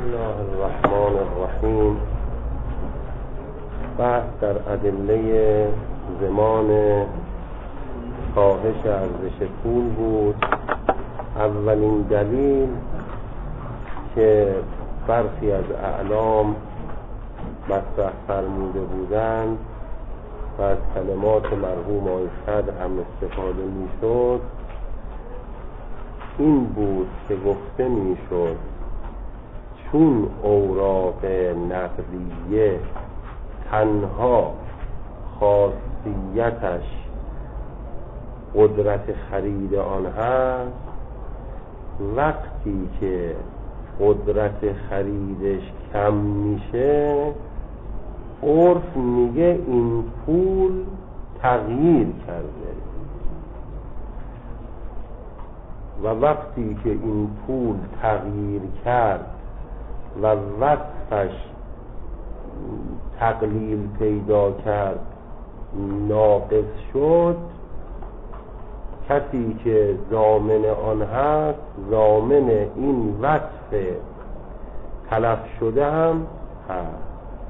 الله الرحمن الرحیم. بحث در ادله زمان کاهش ارزش پول بود. اولین دلیل که برخی از اعلام مطرح فرموده بودند و از کلمات مرحوم آقای صدر هم استفاده می شد این بود که گفته می شد چون اوراق نقدیه تنها خاصیتش قدرت خرید آن هست، وقتی که قدرت خریدش کم میشه عرف میگه این پول تغییر کرده و وقتی که این پول تغییر کرد و وصفش تقلیل پیدا کرد، ناقص شد، کسی که ضامن آن هست ضامن این وصف تلف شده هم هست.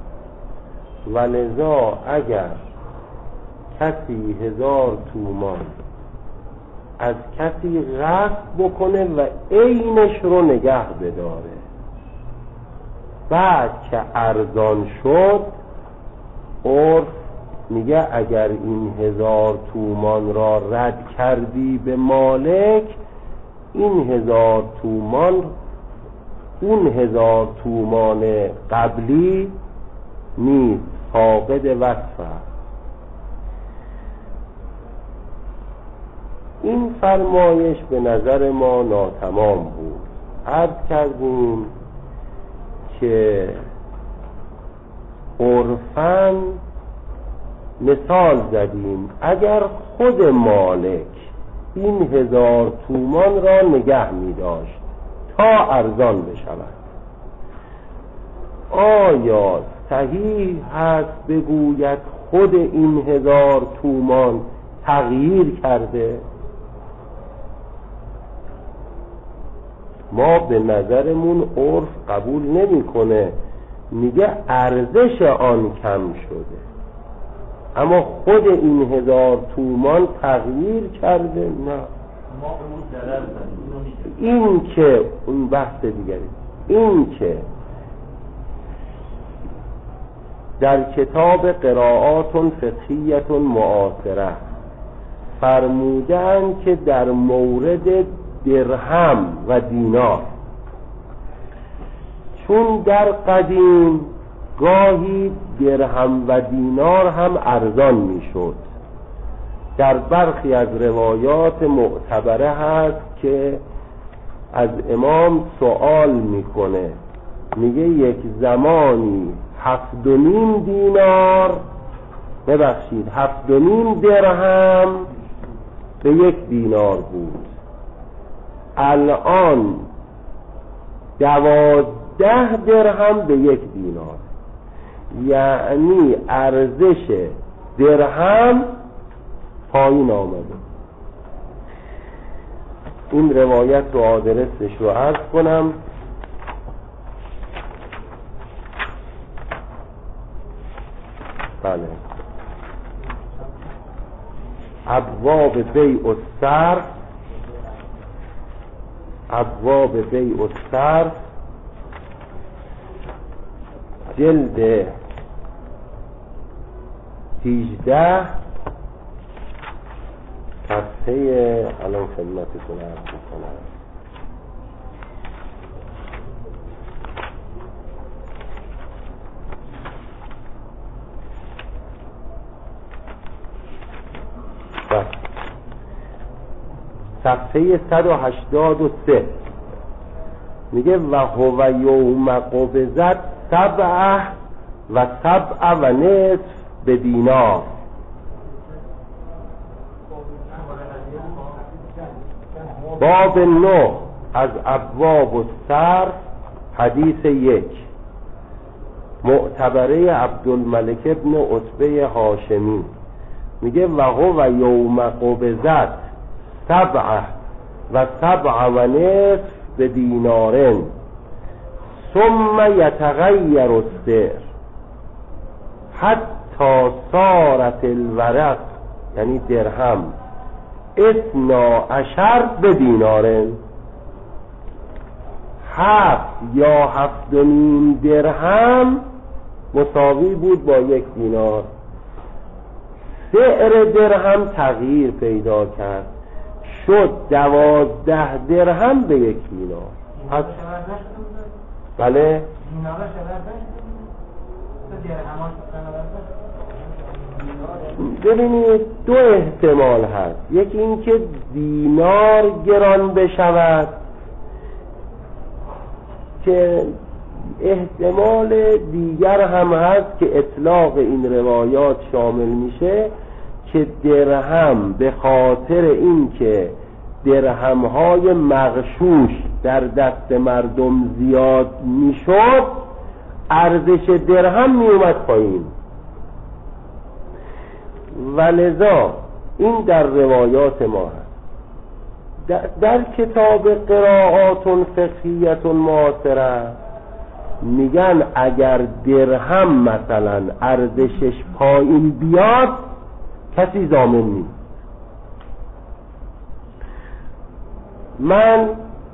ولذا اگر کسی 1000 تومان از کسی غصب بکنه و عینش رو نگه بداره، بعد که ارزان شد عرف میگه اگر این 1000 تومان را رد کردی به مالک، این 1000 تومان اون 1000 تومان قبلی نیست، فاقد وصف است. این فرمایش به نظر ما ناتمام بود. عرض کردیم که عرفاً مثال زدیم اگر خود مالک این 1000 تومان را نگه می داشت تا ارزان بشود، آیا صحیح هست بگوید خود این 1000 تومان تغییر کرده؟ ما به نظرمون عرف قبول نمیکنه، میگه ارزش آن کم شده، اما خود این 1000 تومان تغییر کرده نه. این که اون بحث دیگری، این که در کتاب قرائات فقهیت معاصره فرمودن که در مورد درهم و دینار، چون در قدیم گاهی درهم و دینار هم ارزان میشد، در برخی از روایات معتبره هست که از امام سوال میکنه، میگه یک زمانی 7.5 دینار 7.5 درهم به 1 دینار بود، الان 12 درهم به 1 دینار، یعنی ارزش درهم پایین آمده. این روایت رو آدرسش رو عرض کنم. بله، ابواب بیع الصرف، ابواب بیع الصرف، جلد 18 صفحه الان خدمتتون عرض میکنم. صفحه 183 میگه و هو یوم قبضت 7 و 7.5 به دینار. باب 9 از ابواب الصرف، حدیث 1، معتبره عبدالملک ابن عتبه هاشمی، میگه و هو یوم قبضت 7 و 7.5 به دینارن ثم یتغیر السعر حتی صارت الورق، یعنی درهم 12 بدینار، 7 یا 7.5 درهم مساوی بود با 1 دینار. سعر درهم تغییر پیدا کرد، شد 12 درهم به 1 دینار. بله ببینید دو احتمال هست، یکی این که دینار گران بشود که احتمال دیگر هم هست که اطلاق این روایات شامل میشه که درهم به خاطر این که درهم‌های مغشوش در دست مردم زیاد میشد ارزش درهم میومد پایین، و لذا این در روایات ما هست. در کتاب قرائات فقهیت معاصره میگن اگر درهم مثلا ارزشش پایین بیاد کسی ضامن نیست. من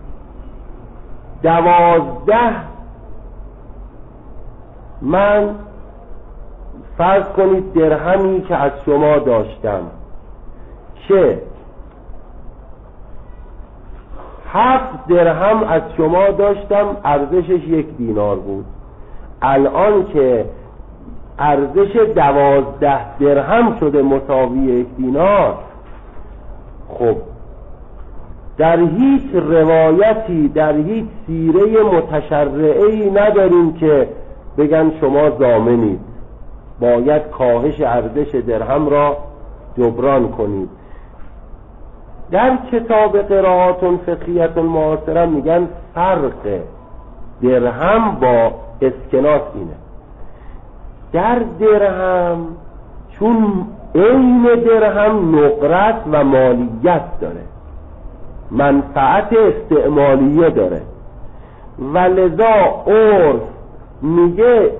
12 فرض کنید درهمی که از شما داشتم که 7 درهم از شما داشتم ارزشش 1 دینار بود، الان که ارزش 12 درهم شده مساوی 1 دینار، خب در هیچ روایتی در هیچ سیره متشرعه‌ای نداریم که بگن شما ضامنید، باید کاهش ارزش درهم را جبران کنید. در کتاب قرائات فقهیت معاصره میگن فرق درهم با اسکناس اینه، در درهم چون عین درهم نقرت و مالیت داره، منفعت استعمالیه داره، و لذا عرف میگه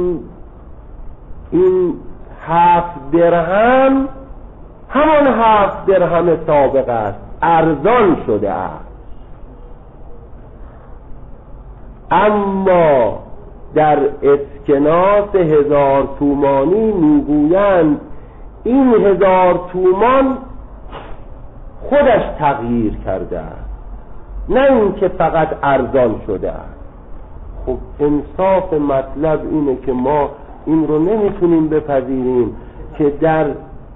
این 7 درهم همان 7 درهم سابق است، ارزان شده است. اما در اسکناس 1000 تومانی میگویند این 1000 تومان خودش تغییر کرده است، نه اینکه فقط ارزان شده است. خب انصاف مطلب اینه که ما این رو نمیتونیم بپذیریم که در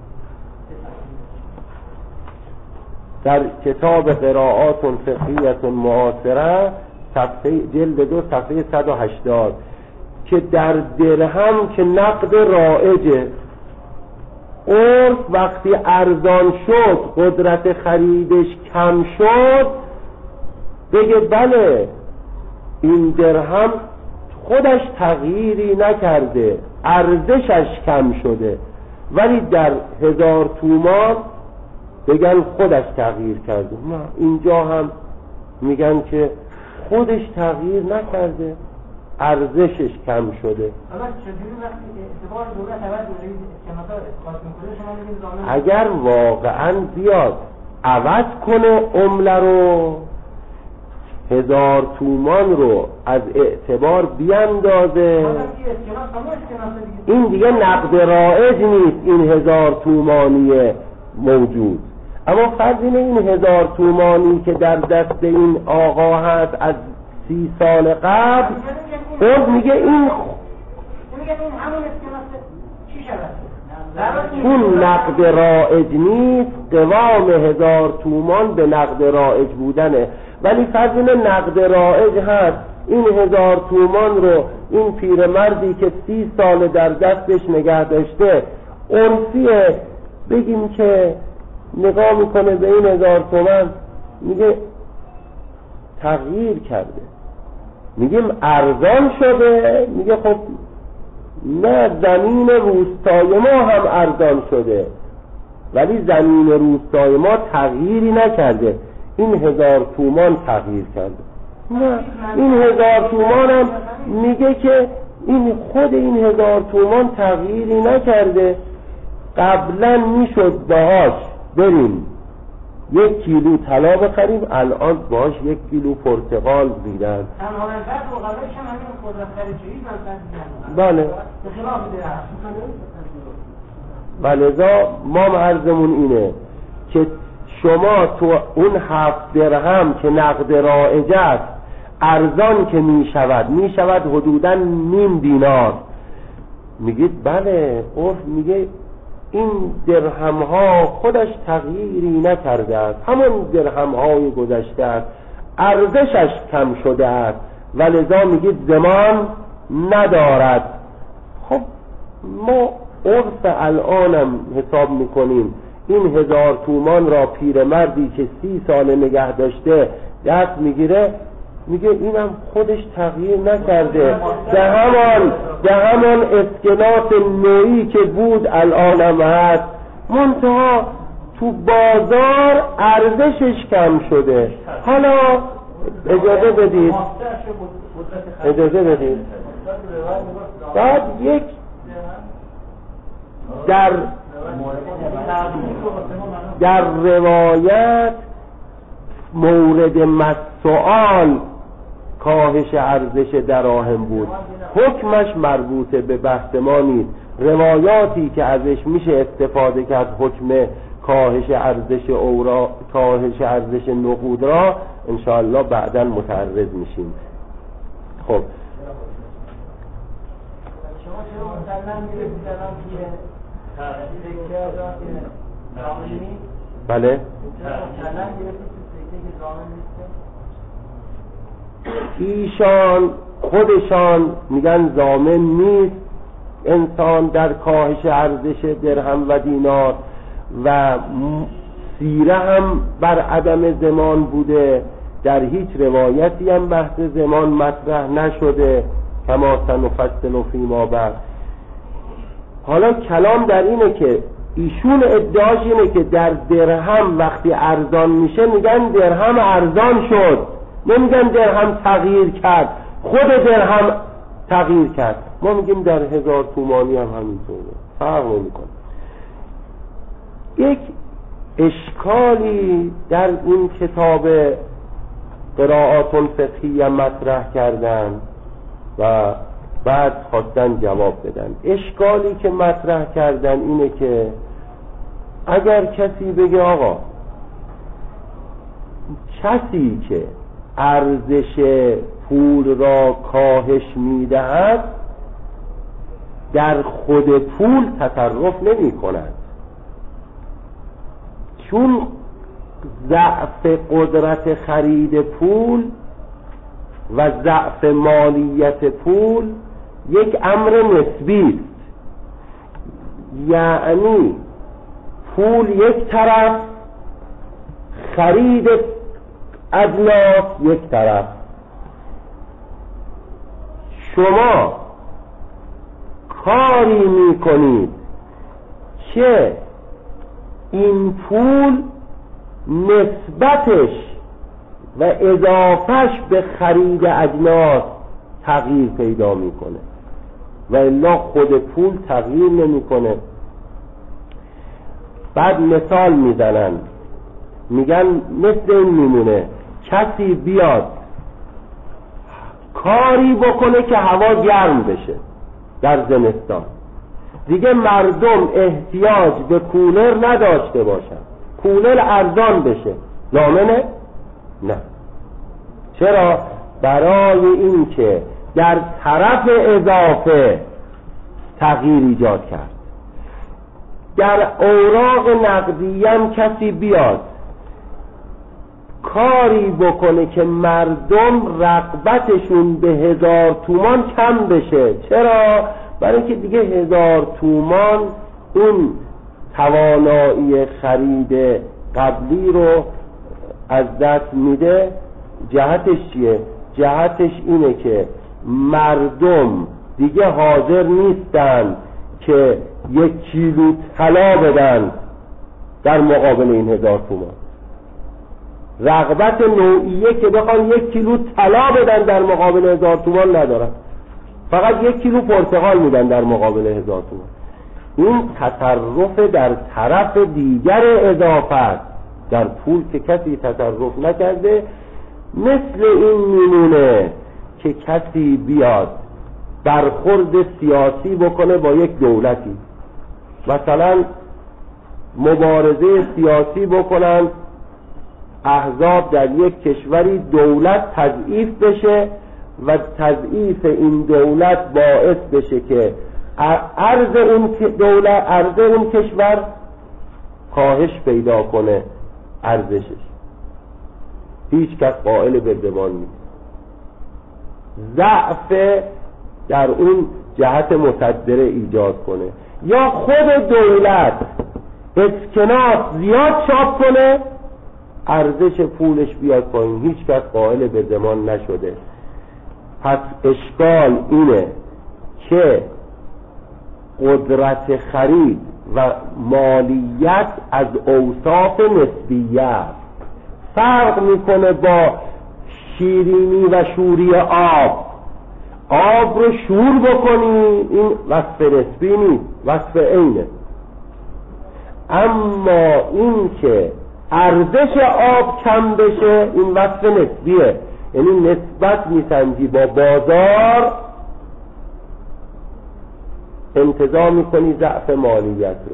کتاب قرائات فقهیت معاصره جلد 2 صفحه 180 که در درهم که نقد رایجه، عرف وقتی ارزان شد قدرت خریدش کم شد بگه بله این درهم خودش تغییری نکرده، ارزشش کم شده، ولی در 1000 تومان بگن خودش تغییر کرده. نه، اینجا هم میگن که خودش تغییر نکرده، ارزشش کم شده. اگر واقعا بیاد عوض کنه عمله رو، 1000 تومان رو از اعتبار بیاندازه، این دیگه نقد رایج نیست، این 1000 تومانی موجود. اما فرض اینه این 1000 تومانی که در دست این آقا هست از 30 سال قبل، اون میگه این همون اسکناس چی شود؟ اون نقد رایج نیست، قوام 1000 تومان به نقد رایج بودنه. ولی فرض اینه نقد رایج هست، این 1000 تومان رو این پیرمردی که 30 سال در دستش نگه داشته عرفیه، بگیم که نگاه میکنه به این 1000 تومان میگه تغییر کرده، میگیم ارزان شده، میگه خب نه، زمین روستای ما هم ارزان شده ولی زمین روستای ما تغییری نکرده، این 1000 تومان تغییر کرده. نه این 1000 تومان هم میگه که این خود این 1000 تومان تغییری نکرده. قبلا میشد باهاش بریم 1 کیلو طلا بخریم، الان باهاش 1 کیلو پرتقال میدن. بله ولذا ما عرضمون اینه که شما تو اون 7 درهم که نقد رایج است ارزان که میشود حدوداً نیم دینار، میگید بله عرف میگه این درهم ها خودش تغییری نکرده است، همون درهم های گذشته است، ارزشش کم شده است ولذا میگید زمان ندارد. خب ما عرف الانم حساب میکنیم این 1000 تومان را پیرمردی که 30 سال نگه داشته دست میگیره، میگه اینم خودش تغییر نکرده، به همان اسکناس نوعی که بود الانم هست، منتها تو بازار ارزشش کم شده. حالا اجازه بدید بعد یک در روایت مورد مسئول کاهش ارزش دراهم بود، حکمش مربوط به بحث ما نیست. روایاتی که ازش میشه استفاده کرد حکم کاهش ارزش اورا، کاهش ارزش نقود را انشاءالله بعداً متعرض میشیم. خب شما چرا مثلا میرسید الان که بله ایشان خودشان میگن ضامن نیست انسان در کاهش ارزش درهم و دینار و سیره هم بر عدم زمان بوده، در هیچ روایتی هم بحث زمان مطرح نشده کما سنفصل فیما بعد. حالا کلام در اینه که ایشون ادعاش اینه که در درهم وقتی ارزان میشه میگن درهم ارزان شد، نمیگن درهم تغییر کرد، خود درهم تغییر کرد. ما میگیم در 1000 تومانی هم همینطوره، فرق نمیکنه. یک اشکالی در این کتاب قرائات فقهیه مطرح کردن و بعد خواستن جواب بدن. اشکالی که مطرح کردن اینه که اگر کسی بگه آقا کسی که ارزش پول را کاهش میدهد در خود پول تصرف نمی کند، چون ضعف قدرت خرید پول و ضعف مالیت پول یک امر نسبی است. یعنی پول یک طرف، خرید اجناس یک طرف. شما کاری میکنید که این پول نسبتش و اضافهش به خرید اجناس تغییر پیدا میکنه و الا خود پول تغییر نمیکنه. بعد مثال میزنن، میگن مثل این میمونه کسی بیاد کاری بکنه که هوا گرم بشه در زمستان، دیگه مردم احتیاج به کولر نداشته باشن، کولر ارزان بشه، ضامنه؟ نه. چرا؟ برای این که در طرف اضافه تغییر ایجاد کرد. در اوراق نقدی هم کسی بیاد کاری بکنه که مردم رغبتشون به 1000 تومان کم بشه. چرا؟ برای اینکه دیگه 1000 تومان اون توانایی خرید قبلی رو از دست میده. جهتش چیه؟ جهتش اینه که مردم دیگه حاضر نیستن که 1 کیلو طلا بدن در مقابل این 1000 تومان. رغبت نوعیه که بخوان 1 کیلو طلا بدن در مقابل 1000 تومان ندارن، فقط 1 کیلو پرتقال میدن در مقابل 1000 تومان. این تصرف در طرف دیگر اضافت در پول که کسی تصرف نکرده. مثل این میمونه که کسی بیاد برخورد سیاسی بکنه با یک دولتی، مثلا مبارزه سیاسی بکنن، احزاب در یک کشوری، دولت تضعیف بشه و تضعیف این دولت باعث بشه که ارز اون کشور کاهش پیدا کنه، ارزشش. هیچ کس قائل به ضمان نیست. ضعف در اون جهت مصدره ایجاد کنه، یا خود دولت اسکناس زیاد چاپ کنه، ارزش پولش بیاد پایین، هیچ کس قائل به ضمان نشده. پس اشکال اینه که قدرت خرید و مالیت از اوصاف نسبیه است. فرق میکنه با شیرینی و شوری آب رو شور بکنی، این وصف نسبی نیست، وصف عینه. اما این که ارزش آب کم بشه، این وصف نسبیه، یعنی نسبت میسنجی با بازار، انتظار میکنی ضعف مالیت رو.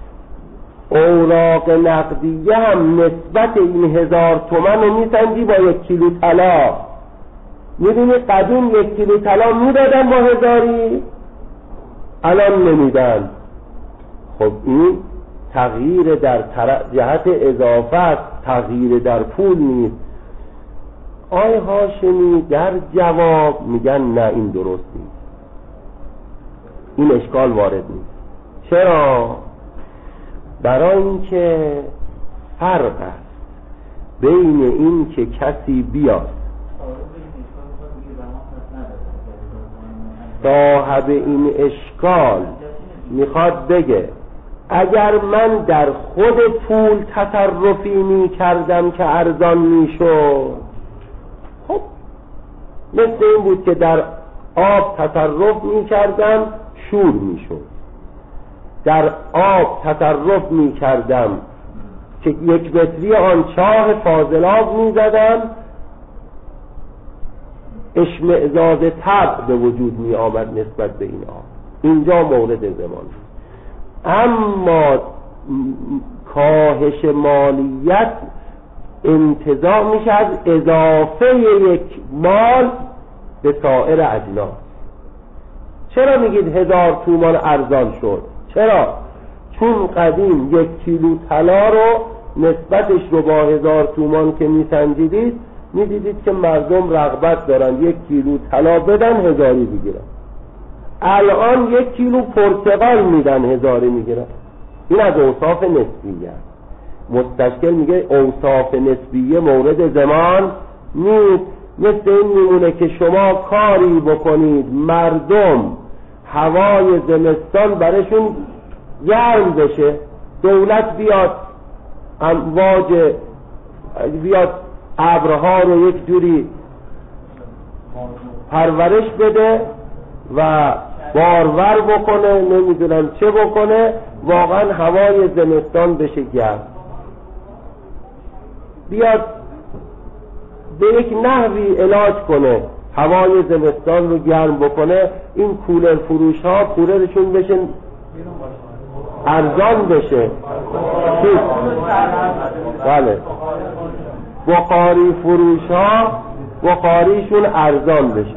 اوراق نقدیه هم نسبت این 1000 تومن رو میسنجی با 1 کیلو طلا. میدونی قدیم 1 کیلو طلا میدادن با 1000، الان نمیدن. خب این تغییر در جهت اضافت، تغییر در پول نیست. آقای هاشمی در جواب میگن نه این درست نیست، این اشکال وارد نیست. چرا؟ برای اینکه فرق است بین این که کسی بیاد صاحب این اشکال میخواد بگه اگر من در خود پول تصرفی میکردم که ارزان میشد، خب مثل این بود که در آب تصرف میکردم شور میشد، در آب تصرف میکردم که 1 متری آن چاه فاضلاب میزدم، اشمئزاز طبع به وجود می آمد نسبت به این آب. اینجا مورد زمان. اما کاهش مالیت انتزاع میشه از اضافه یک مال به سایر اجناس. چرا میگید 1000 تومان ارزان شد؟ چرا؟ چون قدیم 1 کیلو طلا رو نسبتش رو با 1000 تومان که میسنجیدید، میدیدید که مردم رغبت دارن 1 کیلو طلا بدن 1000 بگیرن. الان 1 کیلو پرتقال میدن 1000 میگیرن. این از اوصاف نسبیه. مستشکل میگه اوصاف نسبیه مورد زمان نیست. مثل این میمونه که شما کاری بکنید مردم هوای زمستان برشون گرم بشه، دولت بیاد امواج بیاد ابرها رو یک جوری پرورش بده و بارور بکنه، نمیدونم چه بکنه، واقعا هوای زمستان بشه گرم، بیاد به یک نحوی علاج کنه هوای زمستان رو گرم بکنه. این کولر فروش ها کولرشون بشه ارزان بشه، بله، بخاری فروش ها بخاریشون ارزان بشه.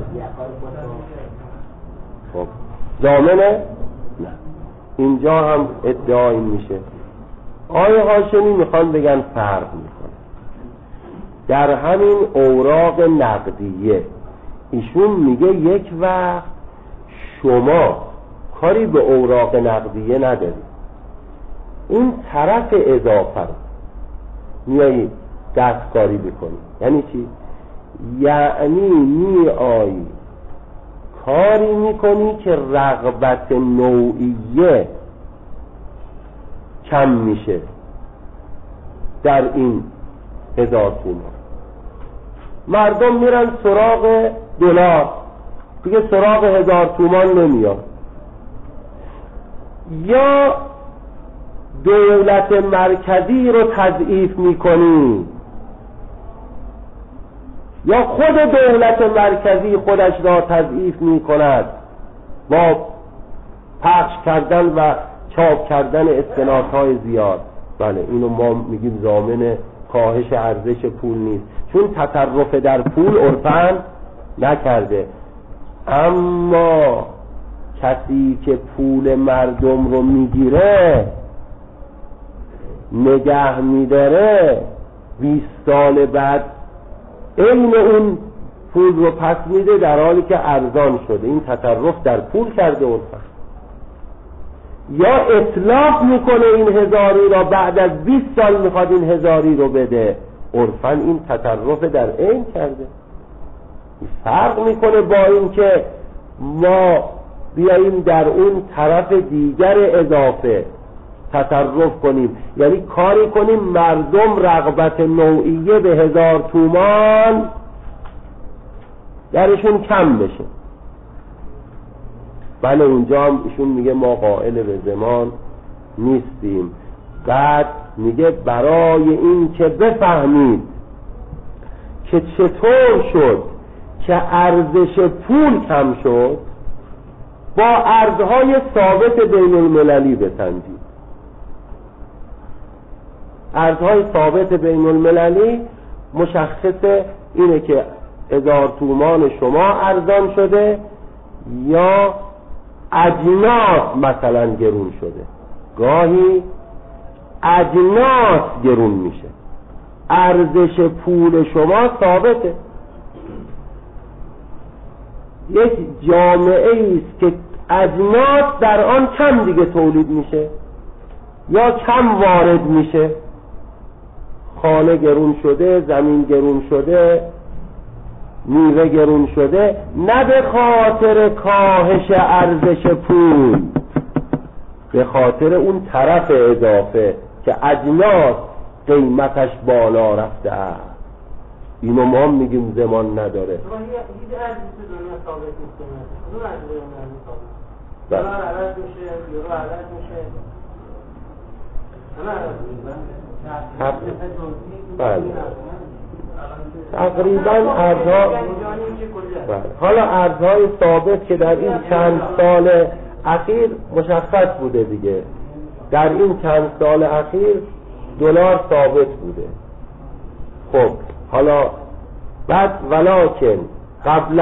خب ضامنه؟ نه. اینجا هم ادعای میشه. آقای هاشمی میخوان بگن فرق میکنه در همین اوراق نقدیه. ایشون میگه یک وقت شما کاری به اوراق نقدیه ندارید، این طرف اضافه رو میایید دستکاری بکنید. یعنی چی؟ یعنی میایی کاری میکنی که رغبت نوعیه کم میشه در این 1000 تومان. مردم میرن سراغ دلار، دیگه سراغ 1000 تومان نمیاد. یا دولت مرکزی رو تضعیف میکنی، یا خود دولت مرکزی خودش را تضعیف میکند با پخش کردن و چاپ کردن استنادهای زیاد. بله، اینو ما میگیم ضامن کاهش ارزش پول نیست، چون تصرف در پول عرفاً نکرده. اما کسی که پول مردم رو میگیره نگه میداره 20 سال بعد این اون پول رو پس میده در حالی که ارزان شده. این تصرف در پول کرده عرفاً. یا اطلاق میکنه این 1000 را، بعد از 20 سال میخواد این 1000 رو بده، عرفاً این تصرف در عین کرده. فرق میکنه با این که ما بیاییم در اون طرف دیگر اضافه تصرف کنیم، یعنی کاری کنیم مردم رغبت نوعیه به 1000 تومان درشون کم بشه. بله، اونجا هم ایشون میگه ما قائل به زمان نیستیم. بعد میگه برای این که بفهمید که چطور شد که ارزش پول کم شد، با ارزهای ثابت بین المللی بسنجید. ارزهای ثابت بین المللی مشخص اینه که 1000 تومان شما ارزان شده یا اجناس مثلا گرون شده. گاهی اجناس گرون میشه، ارزش پول شما ثابته. یک جامعه است که اجناس در آن کم دیگه تولید میشه یا کم وارد میشه، خانه گرون شده، زمین گرون شده، میوه گرون شده، نه به خاطر کاهش ارزش پول، به خاطر اون طرف اضافه که اجناس قیمتش بالا رفته است. اینو ما میگیم زمان نداره. هیچ ارزش دنیا ثابت نیست. اون ارزش دنیا ثابت. دلار عوض میشه، یورو عوض میشه. تقریبا ارزها، حالا ارزهای ثابت که در این چند سال اخیر مشخص بوده دیگه، در این چند سال اخیر دلار ثابت بوده. خب حالا بعد ولکن قبل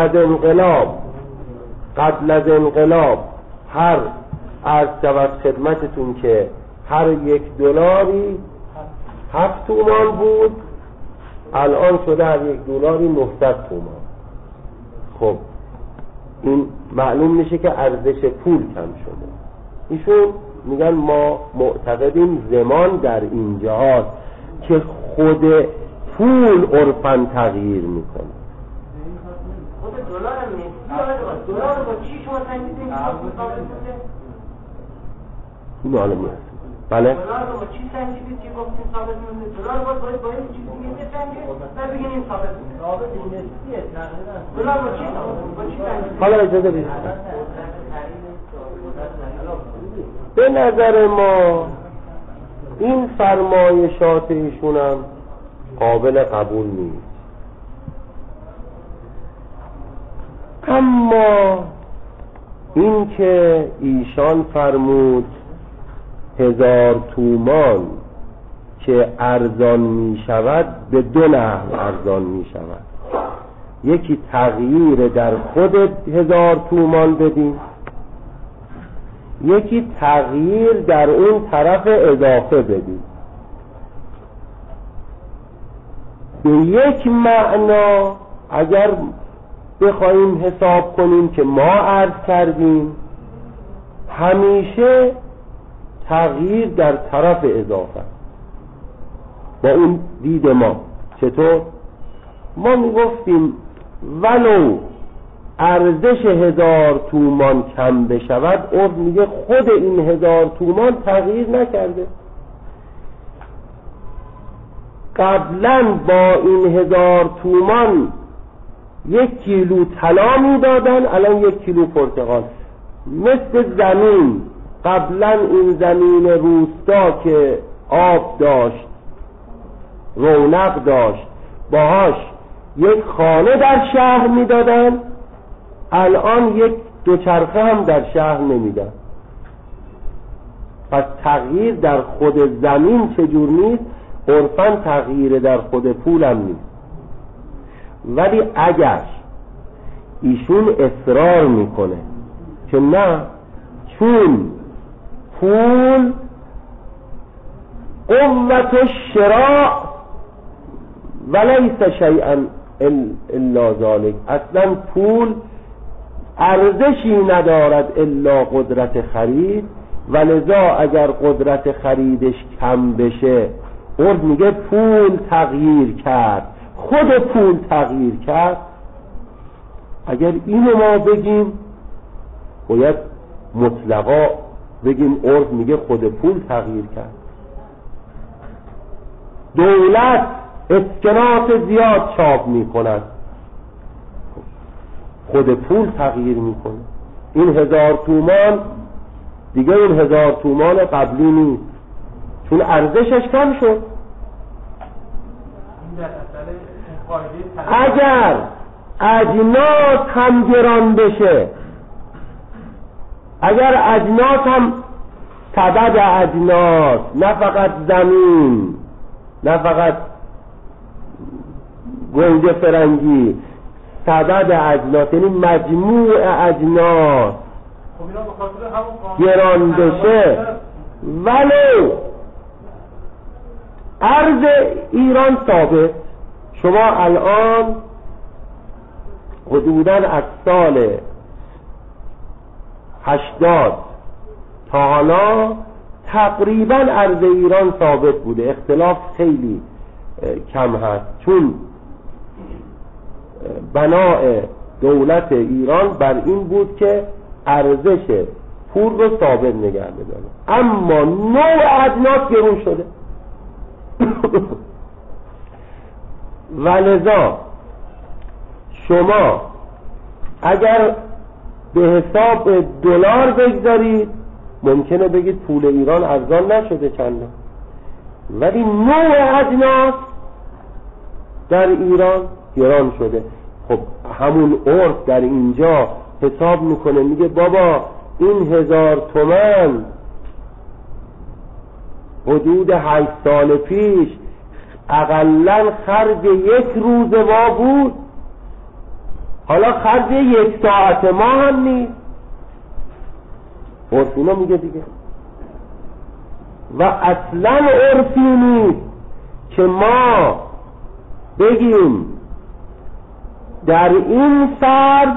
از انقلاب هر عرض شود خدمتتون که هر $1 7 تومان بود، الان شده هر $1 900 تومان. خب این معلوم میشه که ارزش پول کم شده. ایشون میگن ما معتقدیم زمان در اینجا هست که خود پول عرفاً تغییر میکنه. خود دلار هم نیست. دلار با چی شما تنگیدین که ثابت بوده؟ این معلوم نیست. بله؟ دلار با چی تنگیدین که گفتین ثابت بوده؟ دلار با این چیزی دیگه تنگید و بگین این ثابت بوده. ثابت اینستیه تقریبا. دلار با چی تنگید؟ حالا اجازه بدید. به نظر ما این فرمایشات ایشونم قابل قبول نیست. اما این که ایشان فرمود 1000 تومان که ارزان می شود به 2 نحو ارزان می شود. یکی تغییر در خود 1000 تومان بدیم، یکی تغییر در اون طرف اضافه بدیم. به یک معنا اگر بخوایم حساب کنیم که ما عرض کردیم، همیشه تغییر در طرف اضافه با اون دید ما. چطور؟ ما میگفتیم ولو ارزش 1000 تومان کم بشود، عرف میگه خود این 1000 تومان تغییر نکرده. قبلا با این 1000 تومان 1 کیلو طلا میدادن، الان 1 کیلو پرتقال. مثل زمین، قبلا این زمین روستا که آب داشت، رونق داشت، باهاش 1 خانه در شهر میدادن، الان 1 دوچرخه هم در شهر نمیدن. پس تغییر در خود زمین چجور نیست، عرفاً تغییر در خود پول هم نیست. ولی اگر ایشون اصرار میکنه که نه، چون پول قوت الشراء ولیس شیئا الا ذلك، اصلا پول ارزشی ندارد الا قدرت خرید، ولذا اگر قدرت خریدش کم بشه، عرف میگه پول تغییر کرد، خود پول تغییر کرد. اگر اینو ما بگیم باید مطلقا بگیم عرف میگه خود پول تغییر کرد. دولت اسکناس زیاد چاپ میکند، خود پول تغییر میکنه. این 1000 تومان دیگه این 1000 تومان قبلی نیست، چون ارزشش کم شد. اگر اجناس هم گران بشه، اگر اجناس هم سبد اجناس، نه فقط زمین، نه فقط گنج فرنگی، سبد اجناس یعنی مجموع اجناس گران بشه، ولو ارز ایران ثابت. شما الان حدوداً از سال 80 تا حالا تقریباً ارز ایران ثابت بوده، اختلاف خیلی کم هست، چون بنای دولت ایران بر این بود که ارزش پول رو ثابت نگه بداره، اما نوع اجناس گرون شده. ولذا شما اگر به حساب دلار بگذارید ممکنه بگید پول ایران ارزان نشده چندان، ولی نوع اجناس در ایران گران شده. خب همون عرف در اینجا حساب میکنه، میگه بابا این 1000 تومان حدود 8 سال پیش اقلن خرج 1 روز ما بود، حالا خرج 1 ساعت ما هم نیست. عرفینا میگه دیگه. و اصلا عرفی نیست که ما بگیم در این فرض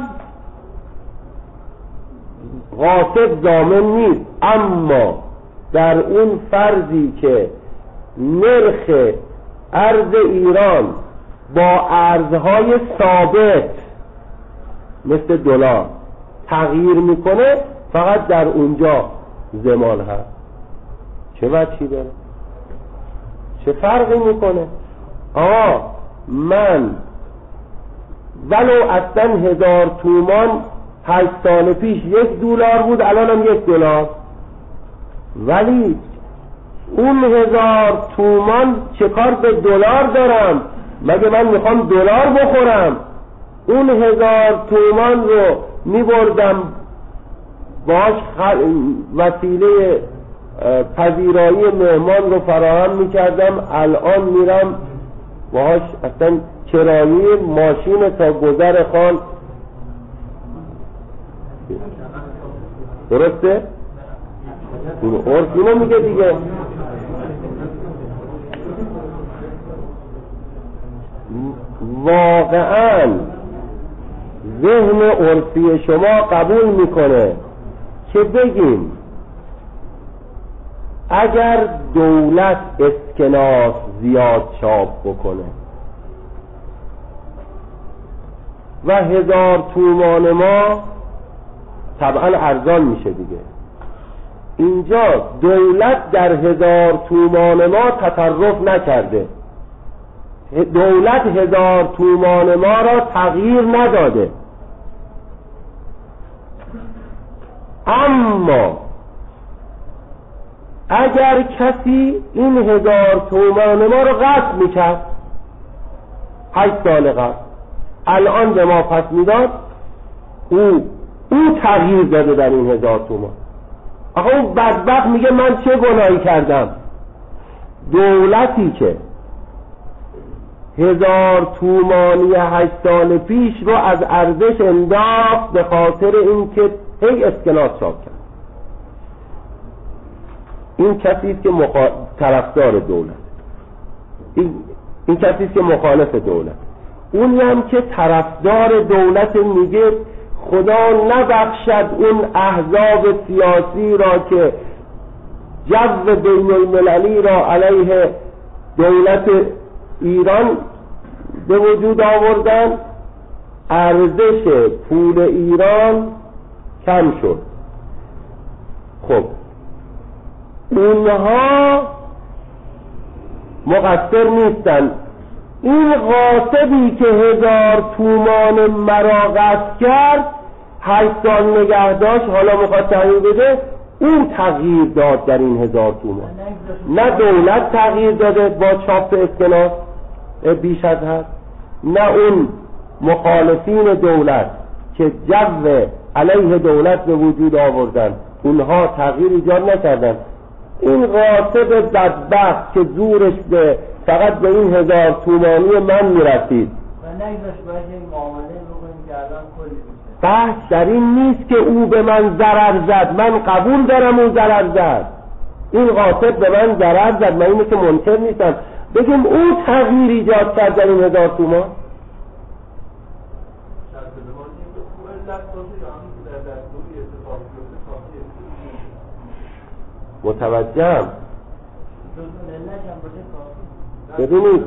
غاصب ضامن نیست، اما در اون فرضی که نرخ ارز ایران با ارزهای ثابت مثل دلار تغییر میکنه، فقط در اونجا ضمان هست. چه وجهی داره؟ چه فرقی میکنه؟ من ولو اصلا 1000 تومان 8 سال پیش 1 دلار بود، الان هم 1 دلار، ولی اون 1000 تومان چه کار به دلار دارم؟ مگه من میخوام دلار بخورم؟ اون 1000 تومان رو میبردم باش وسیله پذیرایی مهمان رو فراهم میکردم، الان میرم باش اصلا کرایه ماشین تا گذر خان. درسته؟ این عرف اینو میگه دیگه. واقعا ذهن عرفی شما قبول میکنه که بگیم اگر دولت اسکناس زیاد چاپ بکنه و 1000 تومان ما طبعا ارزان میشه دیگه، اینجا دولت در 1000 تومان ما تصرف نکرده، دولت 1000 تومان ما را تغییر نداده، اما اگر کسی این 1000 تومان ما را غصب میکرد 8 سال قبل، الان به ما پس میداد، او تغییر داده در این 1000 تومان. آخه اون بدبخت میگه من چه گناهی کردم؟ دولتی که 1000 تومانی 8 سال پیش رو از ارزش انداخت به خاطر اینکه هی اسکناس چاپ کرد، این کسی است که طرفدار دولت، این کسی است که مخالف دولت. اونی هم که طرفدار دولت میگه خدا نبخشد اون احزاب سیاسی را که جو بین المللی را علیه دولت ایران به وجود آوردن، ارزش پول ایران کم شد. خب اونها مقصر نیستن. این غاصبی که 1000 تومان مرا غصب کرد 8 سال نگه داشت، حالا میخواد تغییر بده، اون تغییر داد در این 1000 تومان، نه دولت تغییر داده با چاپ اسکناس بیش از حد، نه اون مخالفین دولت که جو علیه دولت به وجود آوردن اونها تغییر ایجاد نکردن. این غاصب بدبخت که زورش به فقط به این 1000 تومانی من میرسید و نگذاشت باید یک معامله بکنیم که الان کلی میشه. بحث در این نیست که او به من ضرر زد، من قبول دارم او ضرر زد، این غاصب به من ضرر زد، من اینه که منکر نیستم، بگیم او تغییر ایجاد کرد در این 1000 تومان. متوجهم. ببینید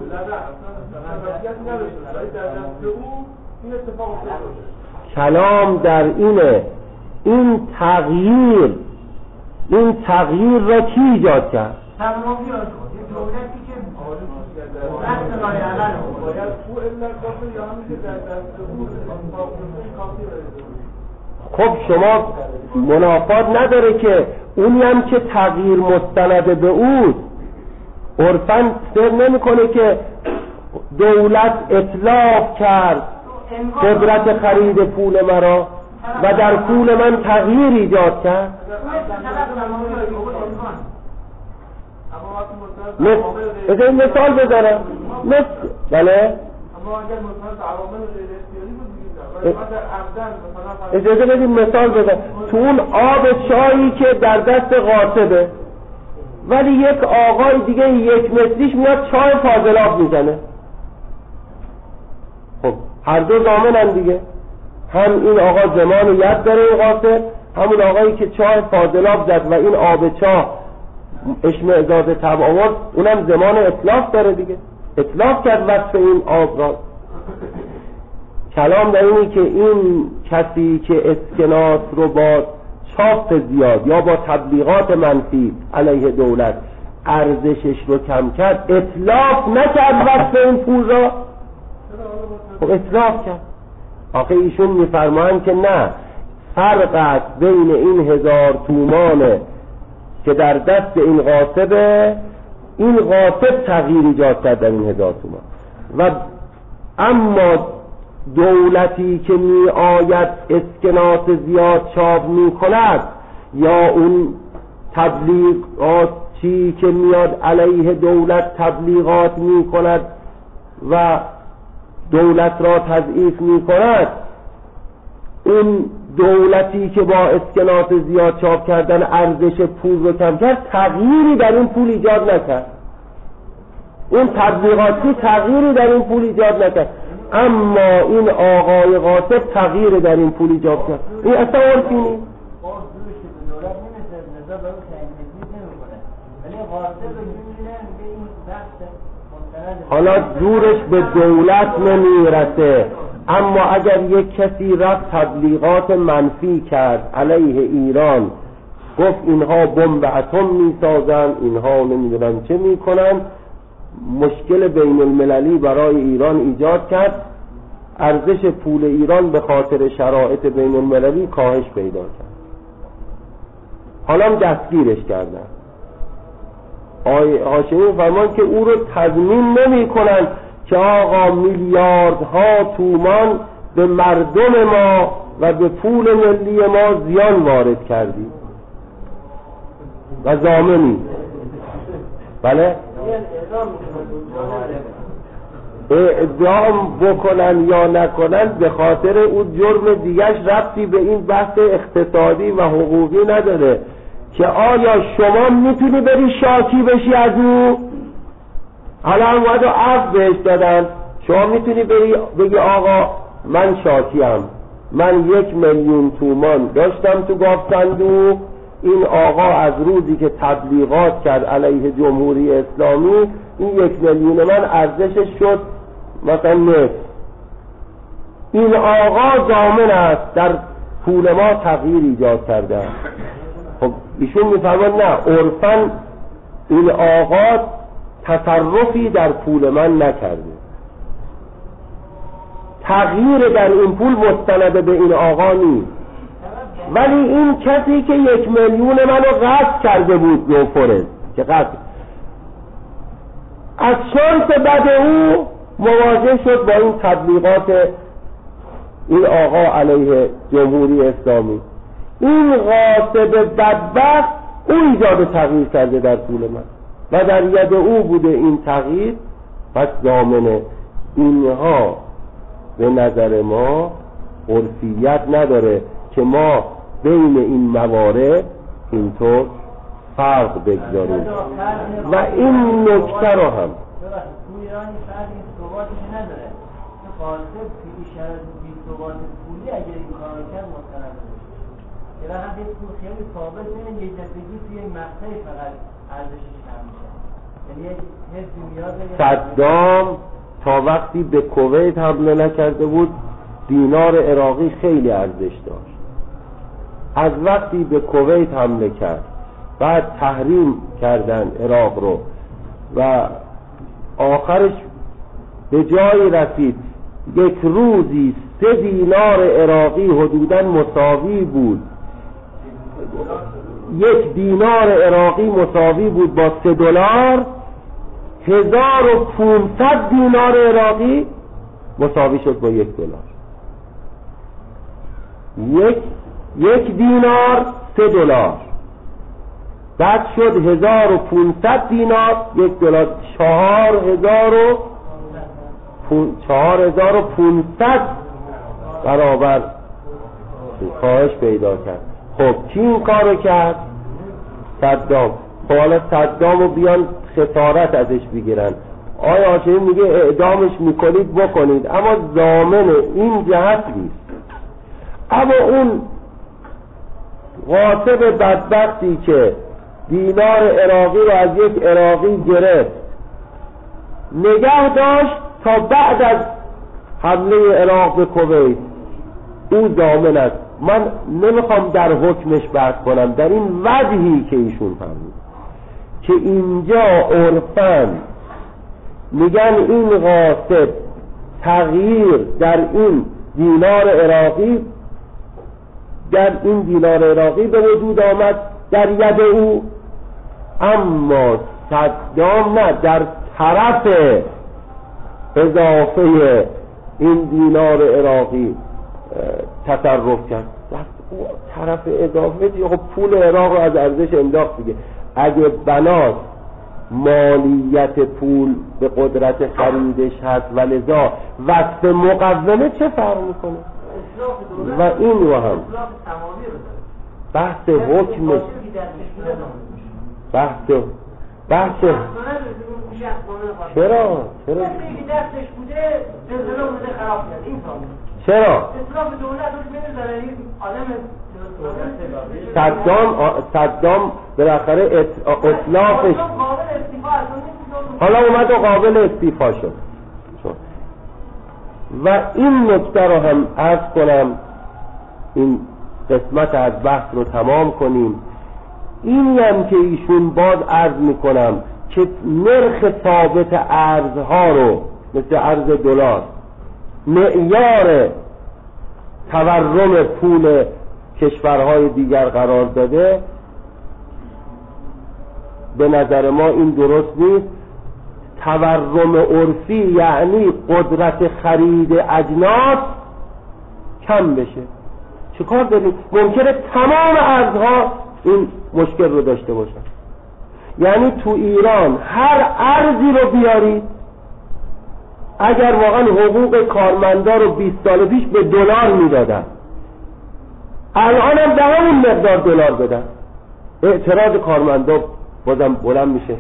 کلام در اینه، این تغییر را کی ایجاد کرد؟ خب شما منافات نداره که اونی هم که تغییر مستند به اوست، عرفاً سر نمیکنه که دولت اطلاق کرد قدرت خرید پول مرا و در پول من تغییر ایجاد کرد. مثال بذارم. بله اجازه بدید مثال بذارم. تو اون آب چایی که در دست غاصبه، ولی یک آقای دیگه 1 متریش میاد چای فاضلاب میزنه، خب هر دو ضامنن دیگه، هم این آقا ضمان ید داره این غاصب، همون آقایی که چای فاضلاب زد و این آب چاه اشمئزاز طبع آورد اونم ضمان اتلاف داره دیگه، اتلاف کرد وصف این آب را. کلام در اینی که این کسی که اسکناس رو با چاپ زیاد یا با تبلیغات منفی علیه دولت ارزشش رو کم کرد، اتلاف نکرد وصف این پول را، خب اتلاف کرد. آخه ایشون میفرمایند که نه، فرق است بین این 1000 تومانه که در دست این غاصبه، این غاصب تغییر ایجاد کرد در این 1000 تومان، و اما دولتی که می آید اسکناس زیاد چاپ می کند یا اون تبلیغاتی که میاد علیه دولت تبلیغات می کند و دولت را تضعیف می کند، اون دولتی که با اسکناس زیاد چاپ کردن ارزش پول رو کم کرد تغییری در این پول ایجاد نکرد، اون تبلیغاتی تغییری در این پول ایجاد نکرد، اما این آقای غاصب تغییر در این پول ایجاد کرد. این اصلا عرفی نیست. حالا زورش به دولت نمیرسه، اما اگر یک کسی رفت تبلیغات منفی کرد علیه ایران، گفت اینها بمب اتم میسازن، اینها نمیدونم چه میکنن، مشکل بین المللی برای ایران ایجاد کرد. ارزش پول ایران به خاطر شرایط بین المللی کاهش پیدا کرد. حالا هم دستگیرش کردن. هاشمی فرمان که او رو تضمین نمی کنن که آقا میلیاردها تومان به مردم ما و به پول ملی ما زیان وارد کردی و ضامنی. بله اعدام بکنن یا نکنن به خاطر اون جرم دیگرش ربطی به این بحث اقتصادی و حقوقی نداره که آیا شما میتونی بری شاکی بشی از او؟ حالا هم باید عفو بهش دادن. شما میتونی بری بگی آقا من شاکیم، من 1,000,000 تومان داشتم تو گاف صندوق، این آقا از روزی که تبلیغات کرد علیه جمهوری اسلامی این 1,000,000 من ارزشش شد مثلا نصف. این آقا ضامن است در پول ما تغییر ایجاد کرده. خب ایشون میفرمان نه، عرفاً این آقا تصرفی در پول من نکرده، تغییر در این پول مستند به این آقا نیست. ولی این کسی که 1,000,000 منو غصب کرده بود نوفرز که غصب از شانس بد او مواجه شد با این تبلیغات این آقا علیه جمهوری اسلامی. این غاصب بدبخت او ایجاد تغییر کرده در پول من و در ید او بوده این تغییر. پس ضامن اینها به نظر ما عرفیت نداره که ما بین این موارد اینطور فرق بگذاریم. و این نکته رو هم ایرانی فرق این ثباتش نداره. قاصد این شرط بی ثبات پولی اگر این کار کرد مستند بشه. که رقم یک پول خیلی ثابت نمیشه، یک دفعگی توی یک مقطعی فقط ارزشش کم میشه. یعنی یک حسی میاد. صدام تا وقتی به کویت حمله نکرده بود دینار عراقی خیلی ارزش داشت. از وقتی به کویت حمله کرد بعد تحریم کردن عراق رو و آخرش به جایی رسید یک روزی 3 دینار عراقی حدوداً مساوی بود. 1 دینار عراقی مساوی بود با $3. 1500 دینار عراقی مساوی شد با $1. یک دینار $3. بعد شد 1500 دینار $1. 4500 برابر کاهش پیدا کرد. خب کی این کارو کرد؟ صدام. خب حالا صدام رو بیان خسارت ازش بگیرن. آیا هاشمی میگه اعدامش میکنید بکنید، اما ضامن این جهت نیست. اما اون غاصب بدبختی که دینار عراقی رو از یک عراقی گرفت نگه داشت تا بعد از حمله عراق به کویت، او ضامن است. من نمیخوام در حکمش بحث کنم، در این وجهی که ایشون فهمید که اینجا عرفاً میگن این غاصب تغییر در این دینار عراقی به وجود آمد در ید او، اما صدام نه، در طرف اضافه این دینار عراقی تصرف کرد. طرف اضافه خب پول عراق رو از ارزش انداخت دیگه. اگه بناس مالیت پول به قدرت خریدش هست و لذا وقت مقومه چه فرق میکنه؟ و این رو هم بحث حکم بحث چرا؟ صدام بالاخره اطلافش حالا اومد و قابل استیفا شد. و این نکته رو هم عرض کنم، این قسمت از بحث رو تمام کنیم. اینی هم که ایشون باز عرض میکنم که نرخ ثابت ارزها رو مثل ارز دلار معیار تورم پول کشورهای دیگر قرار داده، به نظر ما این درست نیست. تورم عرفی یعنی قدرت خرید اجناس کم بشه. چه کار داریم؟ ممکنه تمام ارزها این مشکل رو داشته باشن. یعنی تو ایران هر ارزی رو بیارید، اگر واقعا حقوق کارمندا رو 20 سال پیش به دلار میدادن، الان هم به همین مقدار دلار بدن، اعتراض کارمندا بازم بلند میشه.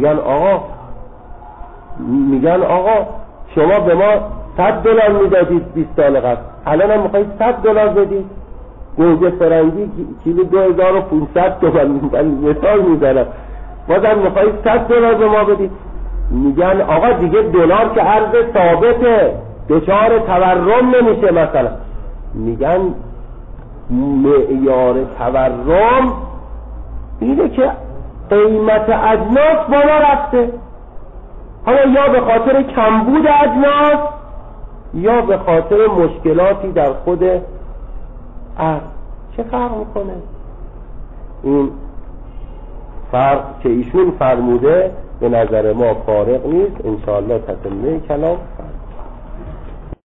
میگن آقا شما به ما $100 میدادید 20 سال قبل، الان هم میخواید $100 بدید. گوجه فرنگی کیلو 2500 تومان، مثال میزنم، بازم میخواید $100 به ما بدید. میگن آقا دیگه دلار که ارز ثابته، دچار تورم نمیشه. مثلا میگن معیار تورم اینه که قیمت اجناس بالا رفته، حالا یا به خاطر کمبود اجناس یا به خاطر مشکلاتی در خود ارز. چه فرق میکنه؟ این فرق که ایشون فرموده به نظر ما فارق نیست. انشاءالله تتمه کلام